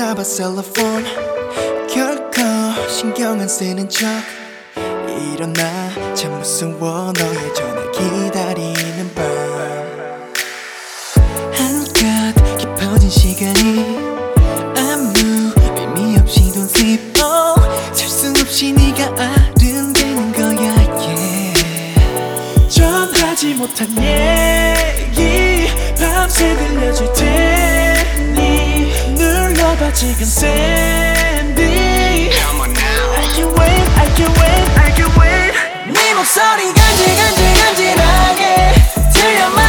받아봐 셀러폰 결코 신경 안 쓰는 척 일어나 참 무서워 너의 전화 기다리는 밤 한껏 깊어진 시간이 아무 의미 없이 don't sleep 셀 수 없이 네가 아른대는 거야 yeah. 전하지 못한 얘기 밤새 들려줄 테니 눌러봐 지금 샌디 I can wait, I can wait, I can wait 네 목소리 간질간질간질하게 들려만